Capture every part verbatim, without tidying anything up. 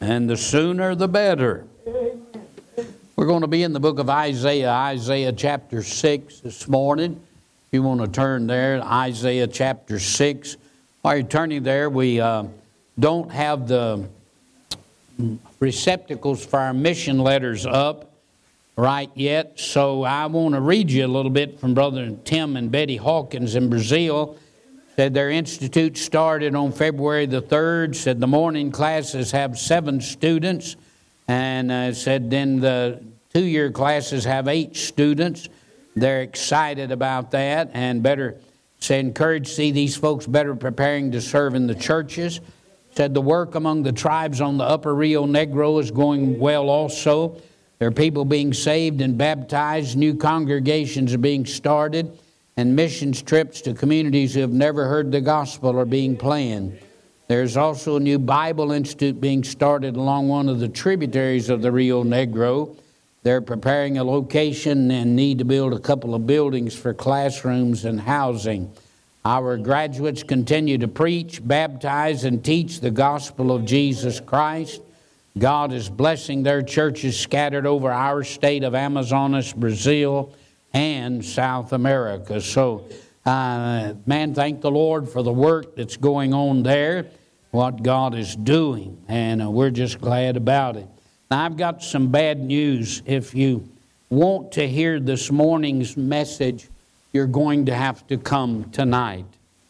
And the sooner the better. We're going to be in the book of Isaiah, Isaiah chapter six this morning. If you want to turn there, Isaiah chapter six. While you're turning there, we uh, don't have the receptacles for our mission letters up right yet. So I want to read you a little bit from Brother Tim and Betty Hawkins in Brazil. Said their institute started on February the third. Said the morning classes have seven students. And uh, said then the two-year classes have eight students. They're excited about that and better, say, encouraged to see these folks better preparing to serve in the churches. Said the work among the tribes on the upper Rio Negro is going well also. There are people being saved and baptized. New congregations are being started. And missions trips to communities who have never heard the gospel are being planned. There's also a new Bible Institute being started along one of the tributaries of the Rio Negro. They're preparing a location and need to build a couple of buildings for classrooms and housing. Our graduates continue to preach, baptize, and teach the gospel of Jesus Christ. God is blessing their churches scattered over our state of Amazonas, Brazil, and South America. So, uh, man, thank the Lord for the work that's going on there, what God is doing, and uh, we're just glad about it. Now, I've got some bad news. If you want to hear this morning's message, you're going to have to come tonight.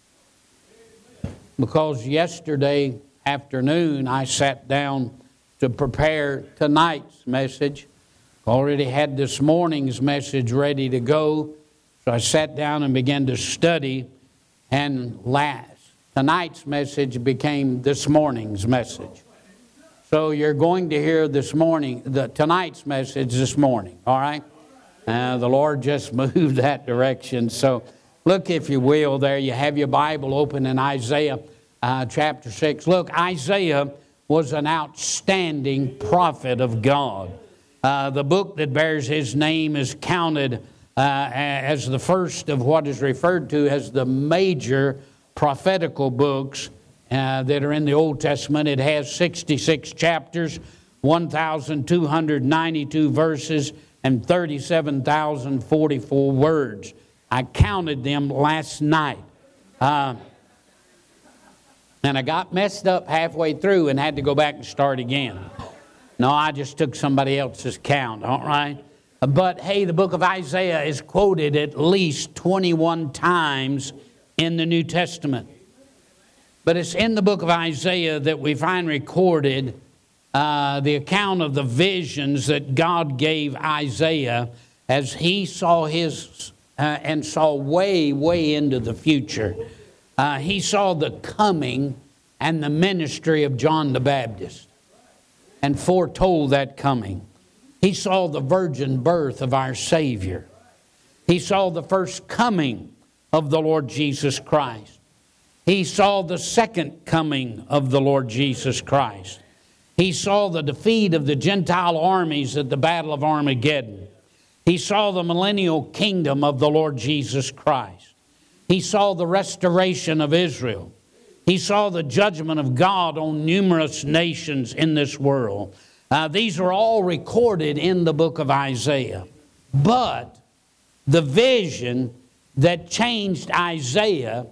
Because yesterday afternoon, I sat down to prepare tonight's message. Already had this morning's message ready to go. So I sat down and began to study. And last, tonight's message became this morning's message. So you're going to hear this morning, the tonight's message this morning, all right? Uh, the Lord just moved that direction. So look, if you will, there you have your Bible open in Isaiah uh, chapter six. Look, Isaiah was an outstanding prophet of God. Uh, the book that bears his name is counted uh, as the first of what is referred to as the major prophetical books uh, that are in the Old Testament. It has sixty-six chapters, one thousand two hundred ninety-two verses, and thirty-seven thousand forty-four words. I counted them last night. Uh, and I got messed up halfway through and had to go back and start again. No, I just took somebody else's count, all right? But, hey, the book of Isaiah is quoted at least twenty-one times in the New Testament. But it's in the book of Isaiah that we find recorded uh, the account of the visions that God gave Isaiah as he saw his, uh, and saw way, way into the future. Uh, he saw the coming and the ministry of John the Baptist, and foretold that coming. He saw the virgin birth of our Savior. He saw the first coming of the Lord Jesus Christ. He saw the second coming of the Lord Jesus Christ. He saw the defeat of the Gentile armies at the Battle of Armageddon. He saw the millennial kingdom of the Lord Jesus Christ. He saw the restoration of Israel. He saw the judgment of God on numerous nations in this world. Uh, these are all recorded in the book of Isaiah. But the vision that changed Isaiah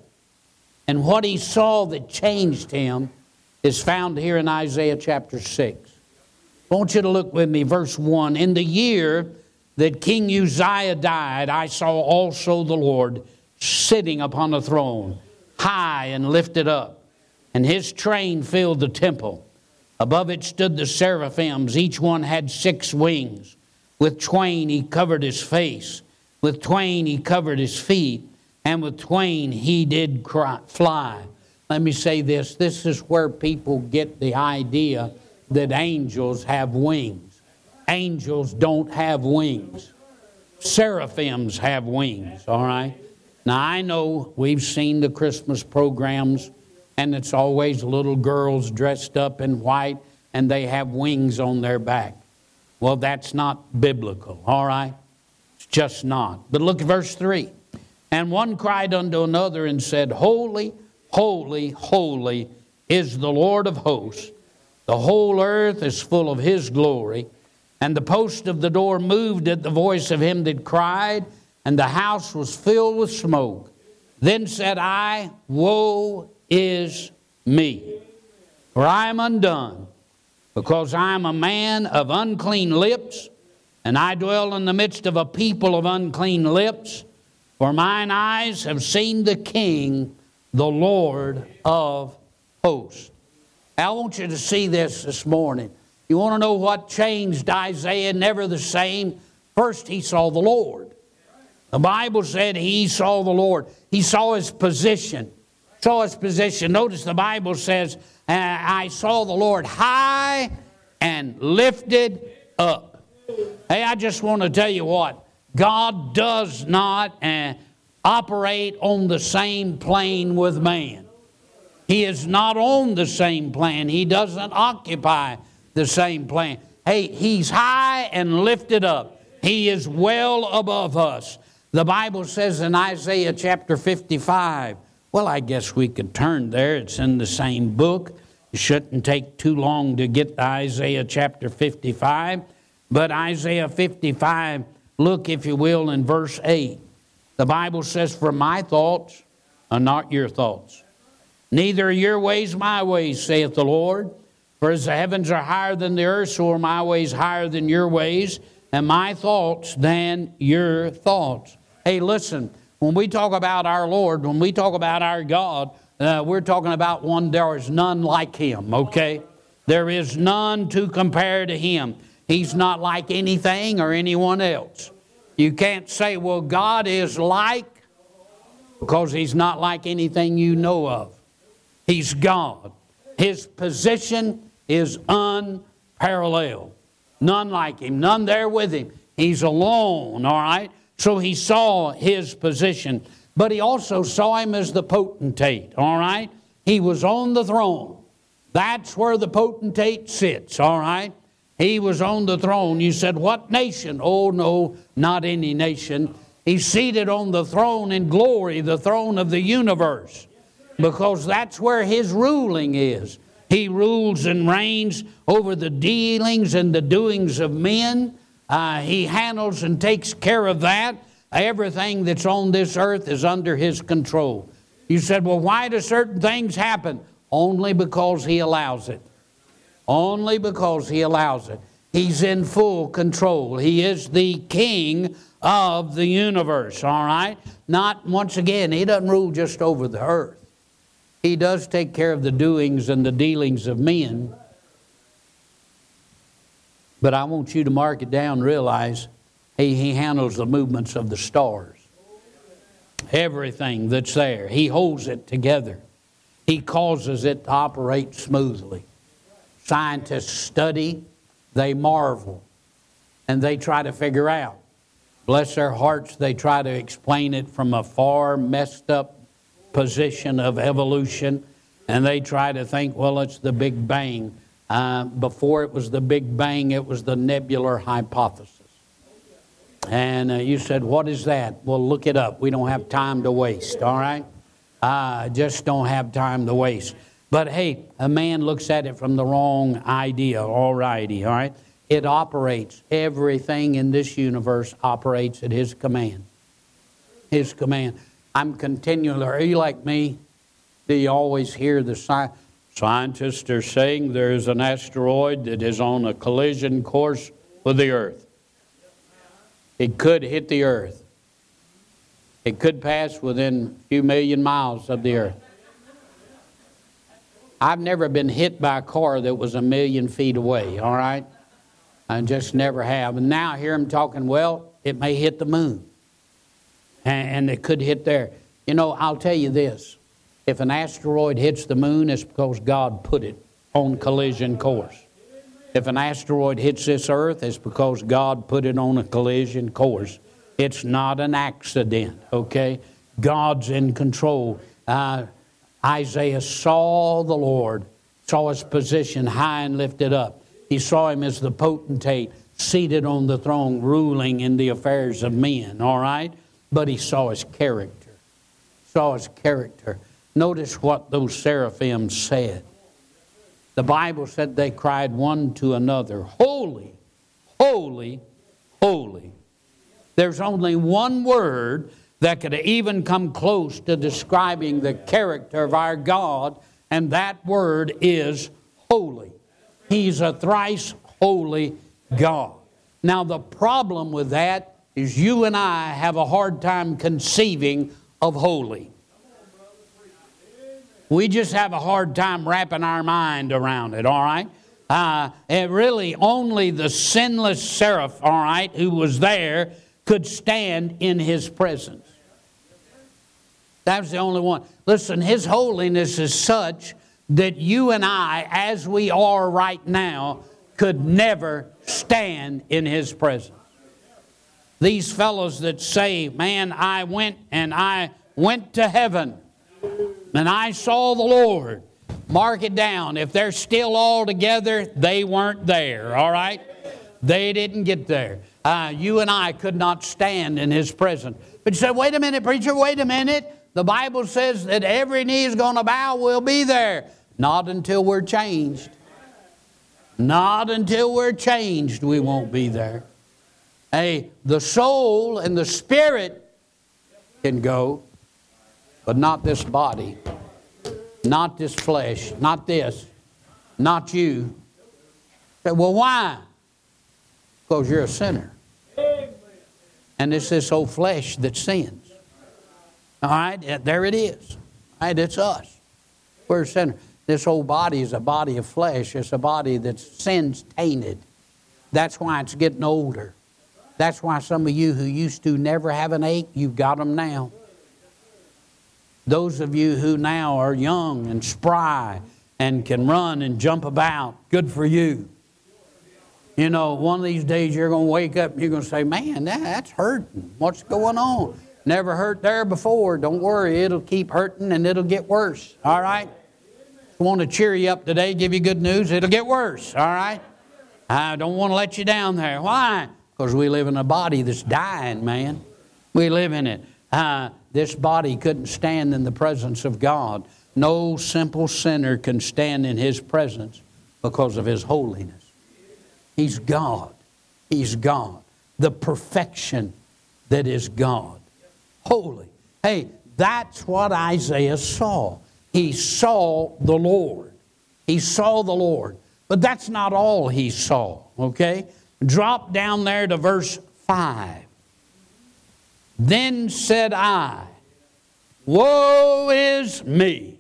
and what he saw that changed him is found here in Isaiah chapter six. I want you to look with me, verse one. In the year that King Uzziah died, I saw also the Lord sitting upon a throne, high and lifted up, and his train filled the temple. Above it stood the seraphims. Each one had six wings. With twain he covered his face. With twain he covered his feet. And with twain he did cry, fly. Let me say this. This is where people get the idea that angels have wings. Angels don't have wings. Seraphims have wings, all right? Now, I know we've seen the Christmas programs, and it's always little girls dressed up in white, and they have wings on their back. Well, that's not biblical, all right? It's just not. But look at verse three. And one cried unto another and said, Holy, holy, holy is the Lord of hosts. The whole earth is full of his glory. And the post of the door moved at the voice of him that cried, and the house was filled with smoke. Then said I, Woe is me, for I am undone, because I am a man of unclean lips, and I dwell in the midst of a people of unclean lips. For mine eyes have seen the King, the Lord of hosts. Now, I want you to see this this morning. You want to know what changed Isaiah? Never the same. First, he saw the Lord. The Bible said he saw the Lord. He saw his position. Saw his position. Notice the Bible says, I saw the Lord high and lifted up. Hey, I just want to tell you what. God does not uh, operate on the same plane with man. He is not on the same plane. He doesn't occupy the same plane. Hey, he's high and lifted up. He is well above us. The Bible says in Isaiah chapter fifty-five, well, I guess we could turn there. It's in the same book. It shouldn't take too long to get to Isaiah chapter fifty-five. But Isaiah fifty-five, look, if you will, in verse eight. The Bible says, For my thoughts are not your thoughts, neither are your ways my ways, saith the Lord. For as the heavens are higher than the earth, so are my ways higher than your ways, and my thoughts than your thoughts. Hey, listen, when we talk about our Lord, when we talk about our God, uh, we're talking about one, there is none like him, okay? There is none to compare to him. He's not like anything or anyone else. You can't say, well, God is like, because he's not like anything you know of. He's God. His position is unparalleled. None like him, none there with him. He's alone, all right? So he saw his position. But he also saw him as the potentate, all right? He was on the throne. That's where the potentate sits, all right? He was on the throne. You said, what nation? Oh, no, not any nation. He's seated on the throne in glory, the throne of the universe, because that's where his ruling is. He rules and reigns over the dealings and the doings of men. Uh, he handles and takes care of that. Everything that's on this earth is under his control. You said, well, why do certain things happen? Only because he allows it. Only because he allows it. He's in full control. He is the king of the universe, all right? Not, once again, he doesn't rule just over the earth. He does take care of the doings and the dealings of men. But I want you to mark it down, realize he, he handles the movements of the stars. Everything that's there, he holds it together. He causes it to operate smoothly. Scientists study, they marvel, and they try to figure out. Bless their hearts, they try to explain it from a far messed up position of evolution, and they try to think, well, it's the Big Bang. Uh, before it was the Big Bang, it was the nebular hypothesis. And uh, you said, what is that? Well, look it up. We don't have time to waste, all right? I uh, just don't have time to waste. But hey, a man looks at it from the wrong idea, all righty, all right? It operates. Everything in this universe operates at his command. His command. I'm continually, are you like me? Do you always hear the sci- scientists are saying there's an asteroid that is on a collision course with the earth? It could hit the earth. It could pass within a few million miles of the earth. I've never been hit by a car that was a million feet away, all right? I just never have. And now I hear them talking, well, it may hit the moon. And it could hit there. You know, I'll tell you this. If an asteroid hits the moon, it's because God put it on collision course. If an asteroid hits this earth, it's because God put it on a collision course. It's not an accident, okay? God's in control. Uh, Isaiah saw the Lord, saw his position high and lifted up. He saw him as the potentate seated on the throne, ruling in the affairs of men, all right? But he saw his character. Saw his character. Notice what those seraphim said. the Bible said they cried one to another, holy, holy, holy. There's only one word that could even come close to describing the character of our God, and that word is holy. He's a thrice holy God. Now the problem with that is you and I have a hard time conceiving of holy. We just have a hard time wrapping our mind around it, all right? Uh, and really only the sinless seraph, all right, who was there could stand in His presence. That was the only one. Listen, His holiness is such that you and I, as we are right now, could never stand in His presence. These fellows that say, man, I went and I went to heaven and I saw the Lord. Mark it down. If they're still all together, they weren't there, all right? They didn't get there. Uh, you and I could not stand in His presence. But you say, wait a minute, preacher, wait a minute. The Bible says that every knee is going to bow, we'll be there. Not until we're changed. Not until we're changed, we won't be there. Hey, the soul and the spirit can go, but not this body, not this flesh, not this, not you. Say, well, why? Because you're a sinner. And it's this old flesh that sins. All right, there it is. All right, it's us. We're a sinner. This old body is a body of flesh. It's a body that's sin's tainted. That's why it's getting older. That's why some of you who used to never have an ache, you've got them now. Those of you who now are young and spry and can run and jump about, good for you. You know, one of these days you're going to wake up and you're going to say, man, that, that's hurting. What's going on? Never hurt there before. Don't worry, it'll keep hurting and it'll get worse. All right? I want to cheer you up today, give you good news. It'll get worse. All right? I don't want to let you down there. Why? Because we live in a body that's dying, man. We live in it. Uh, this body couldn't stand in the presence of God. No simple sinner can stand in His presence because of His holiness. He's God. He's God. The perfection that is God. Holy. Hey, that's what Isaiah saw. He saw the Lord. He saw the Lord. But that's not all he saw, okay? Drop down there to verse five. Then said I, woe is me.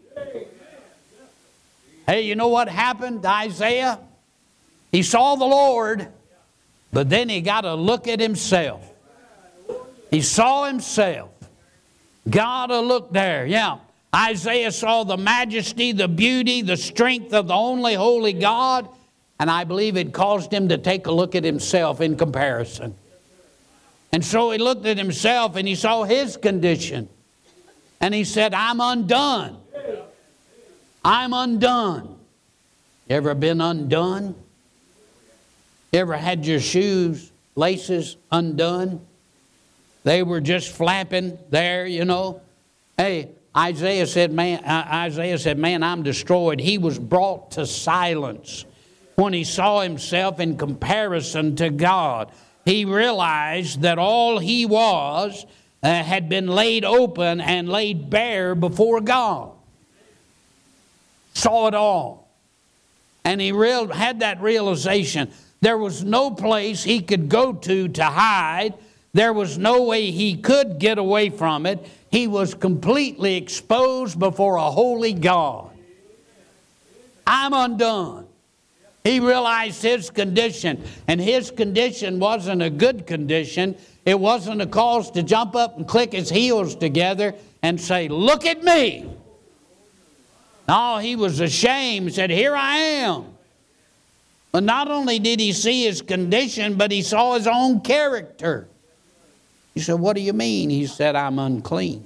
Hey, you know what happened to Isaiah? He saw the Lord, but then he got to look at himself. He saw himself. Got to look there. Yeah, Isaiah saw the majesty, the beauty, the strength of the only holy God, and I believe it caused him to take a look at himself in comparison. And so he looked at himself and he saw his condition. And he said, I'm undone. I'm undone. You ever been undone? You ever had your shoes, laces undone? They were just flapping there, you know. Hey, Isaiah said, man, uh, Isaiah said, man, I'm destroyed. He was brought to silence when he saw himself in comparison to God. He realized that all he was uh, had been laid open and laid bare before God. Saw it all. And he real, had that realization. There was no place he could go to to hide. There was no way he could get away from it. He was completely exposed before a holy God. I'm undone. He realized his condition, and his condition wasn't a good condition. It wasn't a cause to jump up and click his heels together and say, look at me. No, he was ashamed, said, here I am. But not only did he see his condition, but he saw his own character. He said, what do you mean? He said, I'm unclean.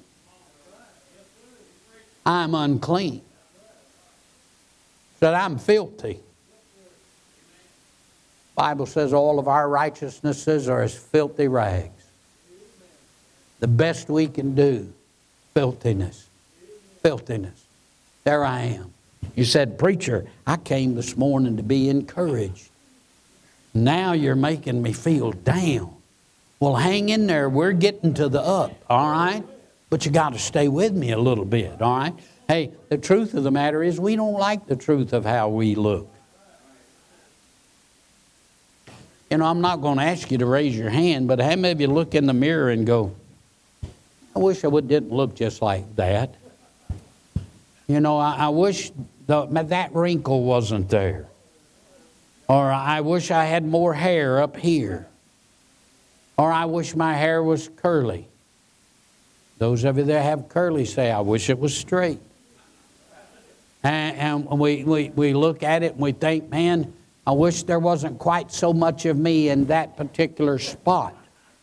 I'm unclean. He said, I'm filthy. The Bible says all of our righteousnesses are as filthy rags. The best we can do, filthiness. Filthiness. There I am. You said, preacher, I came this morning to be encouraged. Now you're making me feel down. Well, hang in there. We're getting to the up, all right? But you got to stay with me a little bit, all right? Hey, the truth of the matter is we don't like the truth of how we look. You know, I'm not going to ask you to raise your hand, but how many of you look in the mirror and go, I wish I would, didn't look just like that. You know, I, I wish the, that wrinkle wasn't there. Or I wish I had more hair up here. Or I wish my hair was curly. Those of you that have curly say, I wish it was straight. And, and we, we, we look at it and we think, man, I wish there wasn't quite so much of me in that particular spot.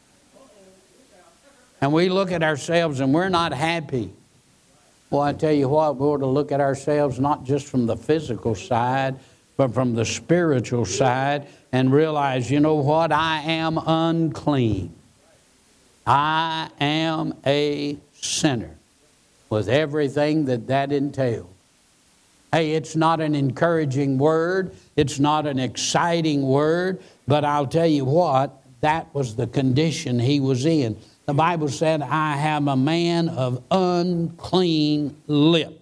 And we look at ourselves and we're not happy. Well, I tell you what, we ought to look at ourselves not just from the physical side, but from the spiritual side and realize, you know what, I am unclean. I am a sinner with everything that that entails. Hey, it's not an encouraging word. It's not an exciting word. But I'll tell you what, that was the condition he was in. The Bible said, I am a man of unclean lips.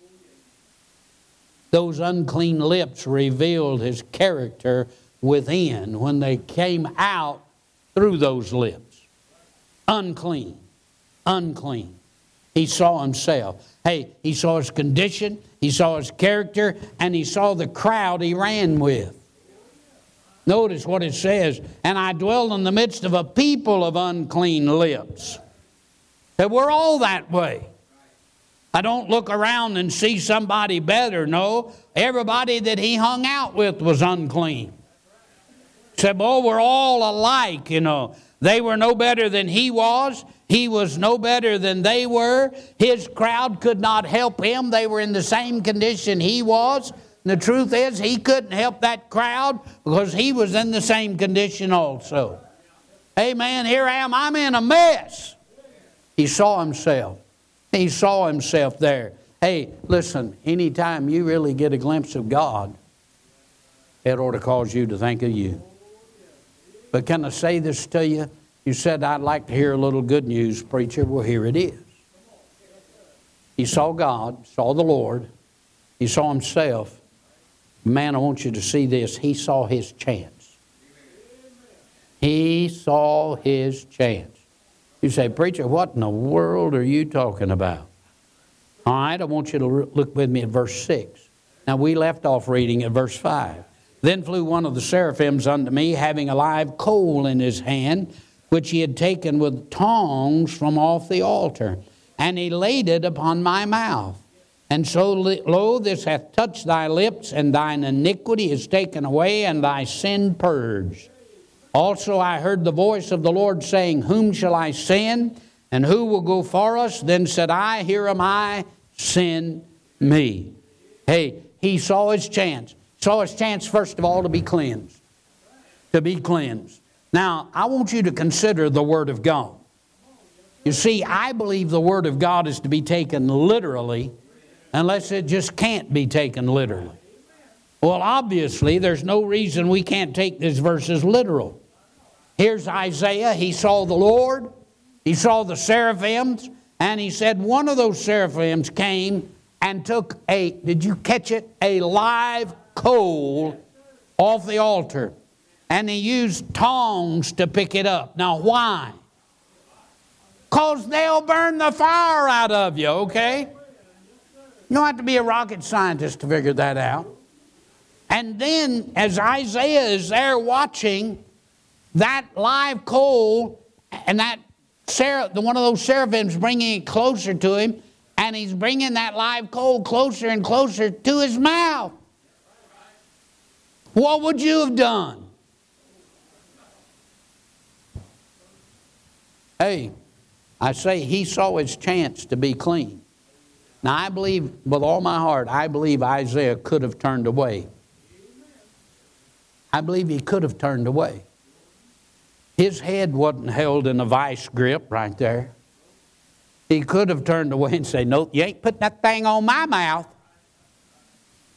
Those unclean lips revealed his character within when they came out through those lips. Unclean. Unclean. He saw himself. Hey, he saw his condition, he saw his character, and he saw the crowd he ran with. Notice what it says, and I dwell in the midst of a people of unclean lips. That we're all that way. I don't look around and see somebody better. No, everybody that he hung out with was unclean. Said, well, we're all alike, you know. They were no better than he was. He was no better than they were. His crowd could not help him. They were in the same condition he was. And the truth is, he couldn't help that crowd because he was in the same condition also. Amen. Here I am. I'm in a mess. He saw himself. He saw himself there. Hey, listen, anytime you really get a glimpse of God, it ought to cause you to think of you. But can I say this to you? You said, I'd like to hear a little good news, preacher. Well, here it is. He saw God, saw the Lord. He saw himself. Man, I want you to see this. He saw his chance. He saw his chance. You say, preacher, what in the world are you talking about? All right, I want you to look with me at verse six. Now, we left off reading at verse five. Then flew one of the seraphims unto me, having a live coal in his hand, which he had taken with tongs from off the altar. And he laid it upon my mouth. And so, lo, this hath touched thy lips, and thine iniquity is taken away, and thy sin purged. Also I heard the voice of the Lord saying, whom shall I send, and who will go for us? Then said I, here am I, send me. Hey, he saw his chance. Saw his chance, first of all, to be cleansed. To be cleansed. Now, I want you to consider the Word of God. You see, I believe the Word of God is to be taken literally, unless it just can't be taken literally. Well, obviously, there's no reason we can't take these verses literal. Here's Isaiah. He saw the Lord. He saw the seraphims. And he said one of those seraphims came and took a, did you catch it? A live coal off the altar. And he used tongs to pick it up. Now, why? Because they'll burn the fire out of you, okay? You don't have to be a rocket scientist to figure that out. And then, as Isaiah is there watching that live coal, and that ser- one of those seraphims bringing it closer to him, and he's bringing that live coal closer and closer to his mouth. What would you have done? Hey, I say he saw his chance to be clean. Now, I believe with all my heart, I believe Isaiah could have turned away. I believe he could have turned away. His head wasn't held in a vice grip right there. He could have turned away and said, no, you ain't putting that thing on my mouth.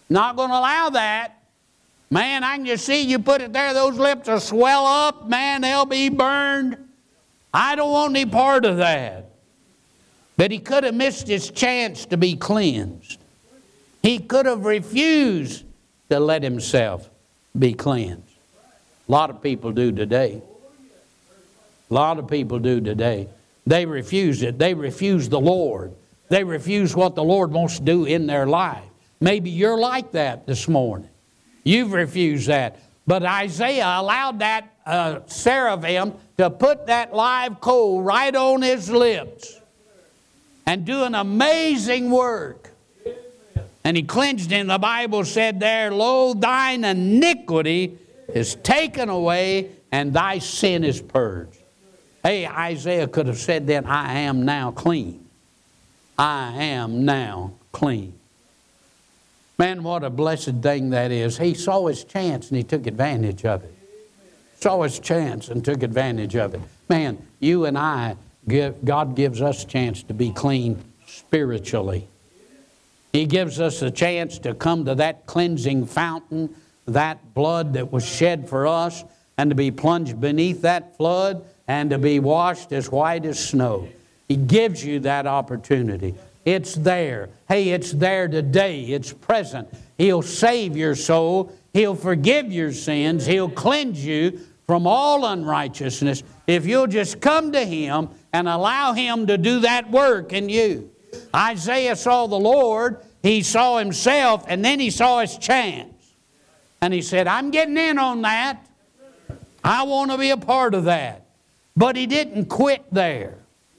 Not going to allow that. Man, I can just see you put it there, those lips will swell up. Man, they'll be burned. I don't want any part of that. But he could have missed his chance to be cleansed. He could have refused to let himself be cleansed. A lot of people do today. A lot of people do today. They refuse it. They refuse the Lord. They refuse what the Lord wants to do in their life. Maybe you're like that this morning. You've refused that. But Isaiah allowed that uh, seraphim to put that live coal right on his lips and do an amazing work. And he cleansed him. The Bible said there, lo, thine iniquity is taken away and thy sin is purged. Hey, Isaiah could have said then, I am now clean. I am now clean. Man, what a blessed thing that is. He saw his chance and he took advantage of it. Saw his chance and took advantage of it. Man, you and I, God gives us a chance to be clean spiritually. He gives us a chance to come to that cleansing fountain, that blood that was shed for us, and to be plunged beneath that flood and to be washed as white as snow. He gives you that opportunity. It's there. Hey, it's there today. It's present. He'll save your soul. He'll forgive your sins. He'll cleanse you from all unrighteousness if you'll just come to Him and allow Him to do that work in you. Isaiah saw the Lord, he saw himself, and then he saw his chance. And he said, I'm getting in on that. I want to be a part of that. But he didn't quit there.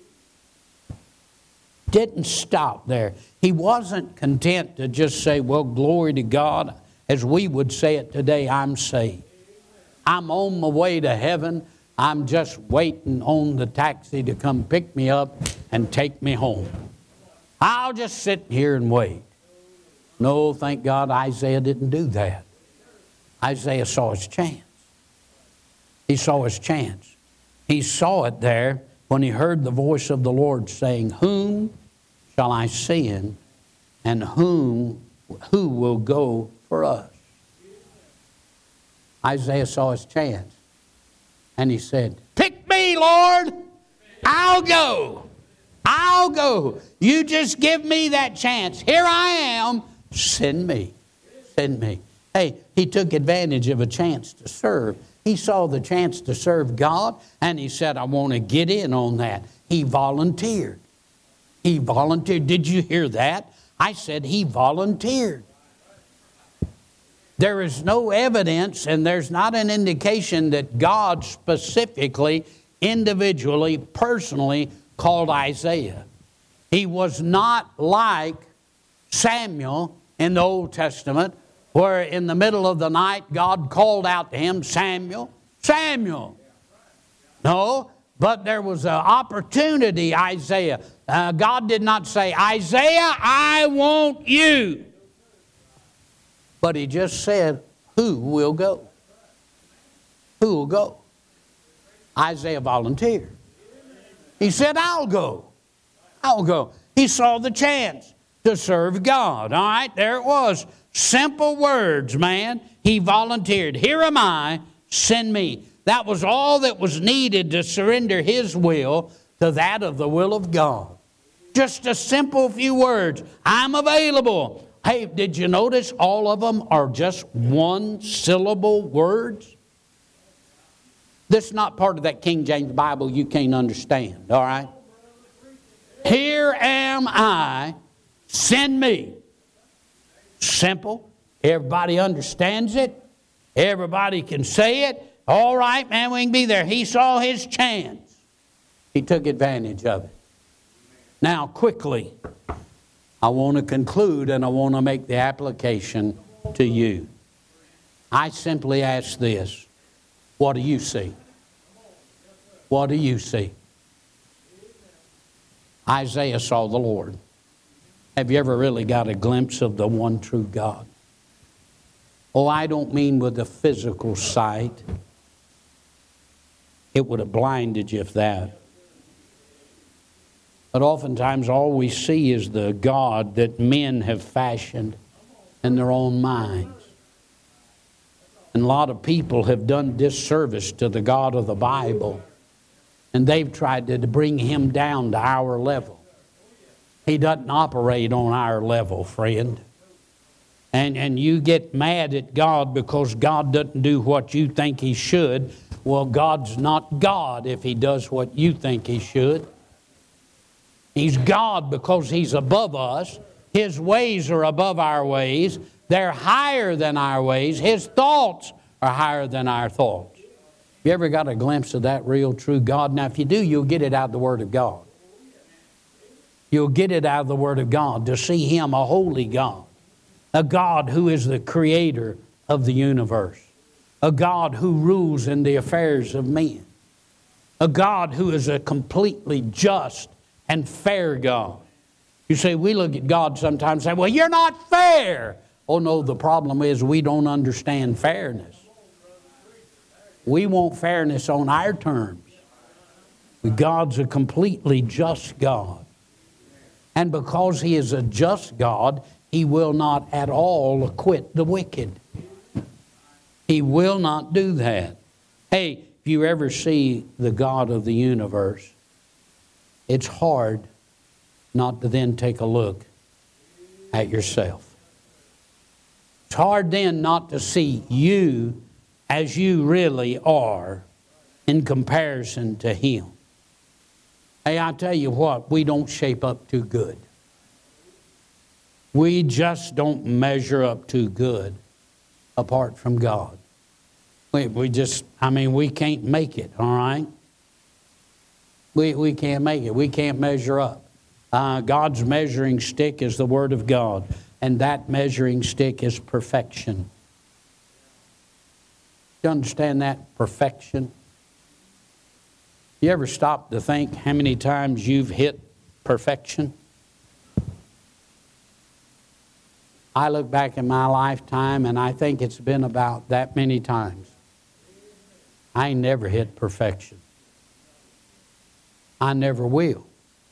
Didn't stop there. He wasn't content to just say, well, glory to God. As we would say it today, I'm saved. I'm on my way to heaven. I'm just waiting on the taxi to come pick me up and take me home. I'll just sit here and wait. No, thank God Isaiah didn't do that. Isaiah saw his chance. He saw his chance. He saw it there when he heard the voice of the Lord saying, whom shall I send, and whom who will go for us? Isaiah saw his chance. And he said, pick me, Lord. I'll go. I'll go. You just give me that chance. Here I am. Send me. Send me. Hey, he took advantage of a chance to serve. He saw the chance to serve God, and he said, I want to get in on that. He volunteered. He volunteered. Did you hear that? I said he volunteered. There is no evidence, and there's not an indication that God specifically, individually, personally called Isaiah. He was not like Samuel in the Old Testament, where in the middle of the night God called out to him, Samuel, Samuel. No, but there was an opportunity, Isaiah. Uh, God did not say, Isaiah, I want you. But he just said, who will go? Who will go? Isaiah volunteered. He said, I'll go. I'll go. He saw the chance to serve God. All right, there it was. Simple words, man. He volunteered. Here am I, send me. That was all that was needed to surrender his will to that of the will of God. Just a simple few words. I'm available. Hey, did you notice all of them are just one syllable words? This is not part of that King James Bible you can't understand, all right? Here am I, send me. Simple. Everybody understands it. Everybody can say it. All right, man, we can be there. He saw his chance. He took advantage of it. Now, quickly, I want to conclude and I want to make the application to you. I simply ask this. What do you see? What do you see? Isaiah saw the Lord. Have you ever really got a glimpse of the one true God? Oh, I don't mean with the physical sight. It would have blinded you if that. But oftentimes all we see is the God that men have fashioned. in their own minds. And a lot of people have done disservice to the God of the Bible, and they've tried to bring him down to our level. He doesn't operate on our level, friend. And, and you get mad at God because God doesn't do what you think he should. Well, God's not God if he does what you think he should. He's God because he's above us. His ways are above our ways. They're higher than our ways. His thoughts are higher than our thoughts. You ever got a glimpse of that real true God? Now, if you do, you'll get it out of the Word of God. You'll get it out of the Word of God to see him a holy God. A God who is the creator of the universe. A God who rules in the affairs of men. A God who is a completely just and fair God. You say, we look at God sometimes and say, well, you're not fair. Oh no, the problem is we don't understand fairness. We want fairness on our terms. But God's a completely just God. And because he is a just God, he will not at all acquit the wicked. He will not do that. Hey, if you ever see the God of the universe, it's hard not to then take a look at yourself. It's hard then not to see you as you really are in comparison to him. Hey, I tell you what, we don't shape up too good. We just don't measure up too good apart from God. We, we just, I mean, we can't make it, all right? We, we can't make it. We can't measure up. Uh, God's measuring stick is the Word of God, and that measuring stick is perfection. You understand that? Perfection. You ever stop to think how many times you've hit perfection? I look back in my lifetime and I think it's been about that many times. I never hit perfection. I never will.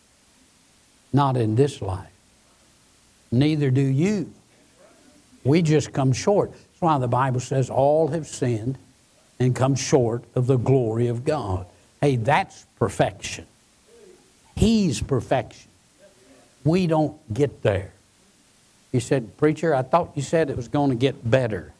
Not in this life. Neither do you. We just come short. That's why the Bible says all have sinned and come short of the glory of God. Hey, that's perfection. He's perfection. We don't get there. You said, preacher, I thought you said it was going to get better.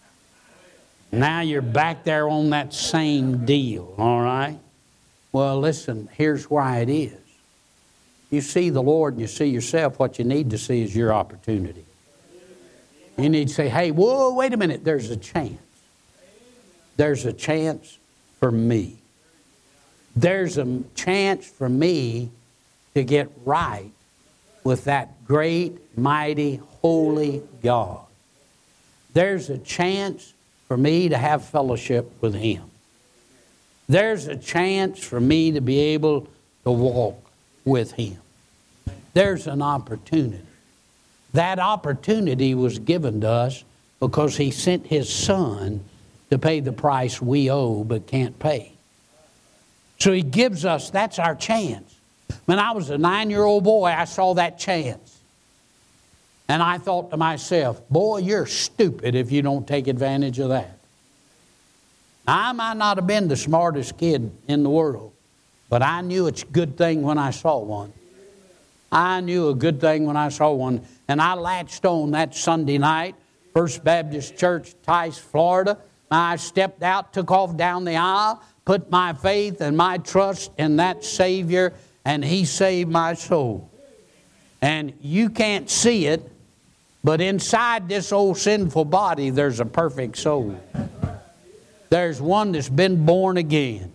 Now you're back there on that same deal, all right? Well, listen, here's why it is. You see the Lord and you see yourself, what you need to see is your opportunity. You need to say, hey, whoa, wait a minute, there's a chance. There's a chance for me. There's a chance for me to get right with that great, mighty, holy God. There's a chance for me to have fellowship with him. There's a chance for me to be able to walk with him. There's an opportunity. That opportunity was given to us because he sent his son to pay the price we owe but can't pay. So he gives us, that's our chance. When I was a nine-year-old boy, I saw that chance. And I thought to myself, boy, you're stupid if you don't take advantage of that. Now, I might not have been the smartest kid in the world, but I knew it's a good thing when I saw one. I knew a good thing when I saw one. And I latched on that Sunday night, First Baptist Church, Tice, Florida. I stepped out, took off down the aisle, put my faith and my trust in that Savior, and he saved my soul. And you can't see it, but inside this old sinful body, there's a perfect soul. There's one that's been born again.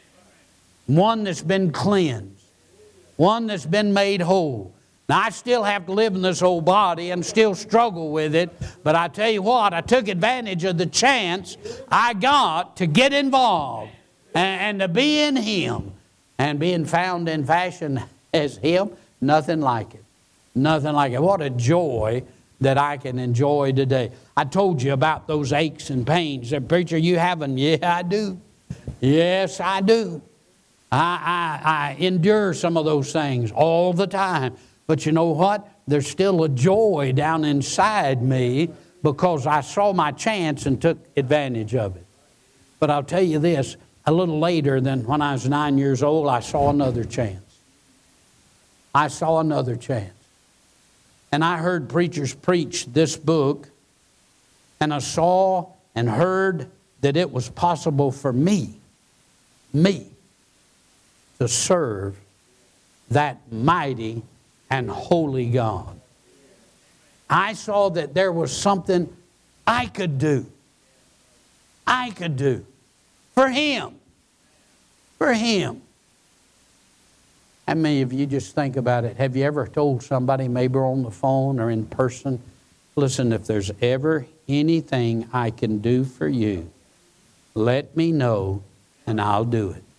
One that's been cleansed. One that's been made whole. Now, I still have to live in this old body and still struggle with it, but I tell you what, I took advantage of the chance I got to get involved and, and to be in him. And being found in fashion as him, nothing like it. Nothing like it. What a joy that I can enjoy today. I told you about those aches and pains. Said, preacher, you haven't? Yeah, I do. Yes, I do. I, I, I endure some of those things all the time. But you know what? There's still a joy down inside me because I saw my chance and took advantage of it. But I'll tell you this, a little later than when I was nine years old, I saw another chance. I saw another chance. And I heard preachers preach this book, and I saw and heard that it was possible for me, me, to serve that mighty and holy God. I saw that there was something I could do. I could do for Him. For Him. How many of you just think about it? Have you ever told somebody, maybe on the phone or in person, listen, if there's ever anything I can do for you, let me know and I'll do it.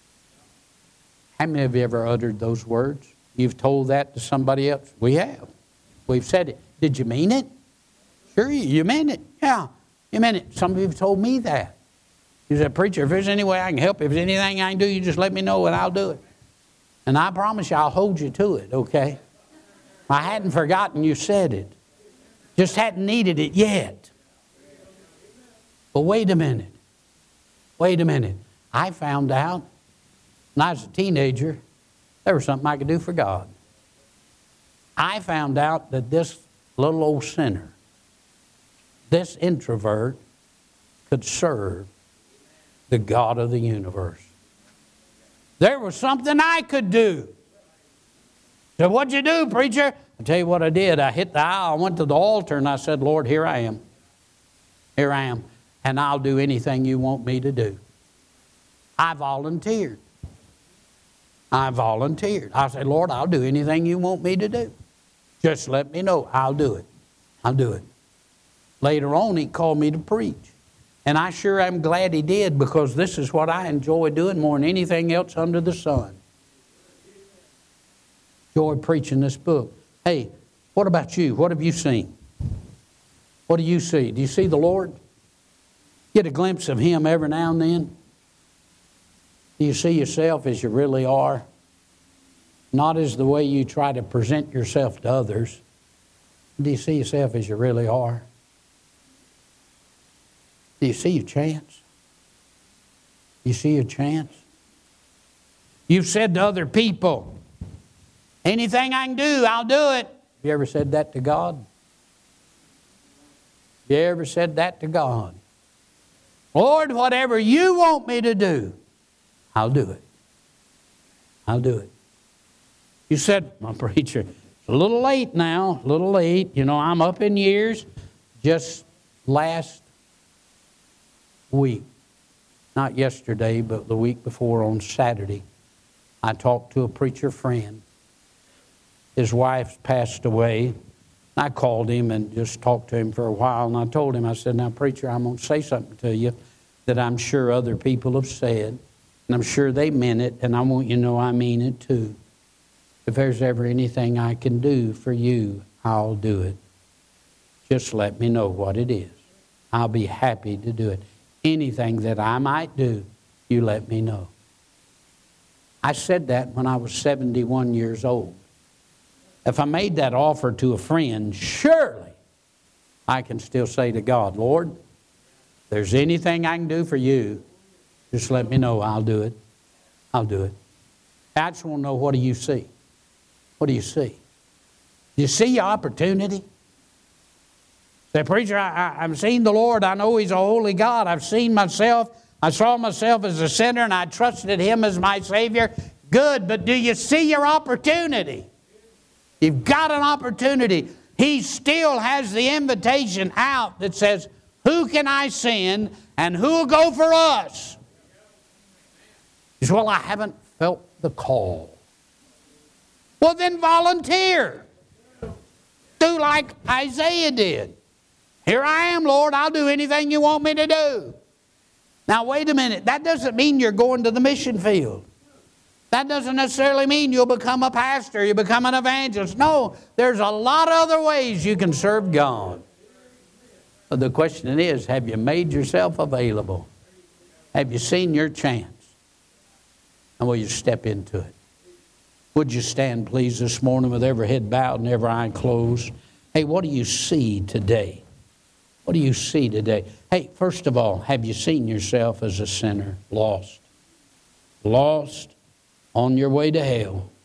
How many of you ever uttered those words? You've told that to somebody else? We have. We've said it. Did you mean it? Sure, you meant it. Yeah, you meant it. Some of you have told me that. You said, preacher, if there's any way I can help, if there's anything I can do, you just let me know and I'll do it. And I promise you, I'll hold you to it, okay? I hadn't forgotten you said it. Just hadn't needed it yet. But wait a minute. Wait a minute. I found out when I was a teenager, there was something I could do for God. I found out that this little old sinner, this introvert, could serve the God of the universe. There was something I could do. So what'd you do, preacher? I'll tell you what I did. I hit the aisle, I went to the altar, and I said, Lord, here I am. Here I am. And I'll do anything you want me to do. I volunteered. I volunteered. I said, Lord, I'll do anything you want me to do. Just let me know. I'll do it. I'll do it. Later on, He called me to preach. And I sure am glad He did, because this is what I enjoy doing more than anything else under the sun. Enjoy preaching this book. Hey, what about you? What have you seen? What do you see? Do you see the Lord? Get a glimpse of Him every now and then? Do you see yourself as you really are? Not as the way you try to present yourself to others. Do you see yourself as you really are? Do you see your chance? Do you see your chance? You've said to other people, anything I can do, I'll do it. Have you ever said that to God? Have you ever said that to God? Lord, whatever you want me to do, I'll do it. I'll do it. You said, my preacher, it's a little late now, a little late. You know, I'm up in years. Just last week, not yesterday, but the week before on Saturday, I talked to a preacher friend. His wife passed away. I called him and just talked to him for a while, and I told him, I said, now, preacher, I'm going to say something to you that I'm sure other people have said, and I'm sure they meant it, and I want you to know I mean it too. If there's ever anything I can do for you, I'll do it. Just let me know what it is. I'll be happy to do it. Anything that I might do, you let me know. I said that when I was seventy-one years old. If I made that offer to a friend, surely I can still say to God, Lord, if there's anything I can do for you, just let me know. I'll do it. I'll do it. I just want to know, what do you see? What do you see? Do you see your opportunity? Say, preacher, I, I, I've seen the Lord. I know He's a holy God. I've seen myself. I saw myself as a sinner, and I trusted Him as my Savior. Good, but do you see your opportunity? You've got an opportunity. He still has the invitation out that says, who can I send and who will go for us? He says, well, I haven't felt the call. Well, then volunteer. Do like Isaiah did. Here I am, Lord. I'll do anything you want me to do. Now, wait a minute. That doesn't mean you're going to the mission field. That doesn't necessarily mean you'll become a pastor, you become an evangelist. No, there's a lot of other ways you can serve God. But the question is, have you made yourself available? Have you seen your chance? And will you step into it? Would you stand, please, this morning with every head bowed and every eye closed? Hey, what do you see today? What do you see today? Hey, first of all, have you seen yourself as a sinner, lost? Lost, on your way to hell.